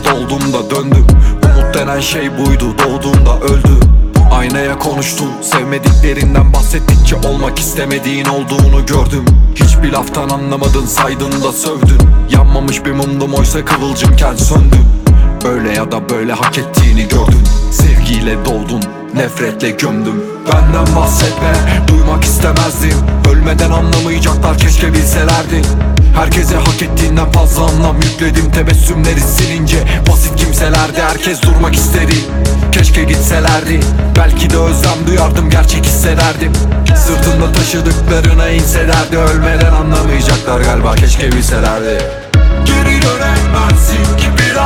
dolduğumda döndüm. Umut denen şey buydu, doğduğunda öldü. Aynaya konuştun, sevmediklerinden bahsettikçe olmak istemediğin olduğunu gördüm. Hiçbir laftan anlamadın, saydın da sövdün. Yanmamış bir mumdum oysa kıvılcımken söndüm. Öyle ya da böyle hak ettiğini gördün. Sevgiyle doldun, nefretle gömdüm. Benden bahsetme, duymak istemezdim. Ölmeden anlamayacaklar, keşke bilselerdi. Herkese hak ettiğinden fazla anlam yükledim. Tebessümleri silince basit kimselerdi. Herkes durmak istedi, keşke gitselerdi. Belki de özlem duyardım, gerçek hissederdim. Sırtında taşıdıklarına inselerdi. Ölmeden anlamayacaklar galiba, keşke bilselerdi. Geri dönemezsin ki bir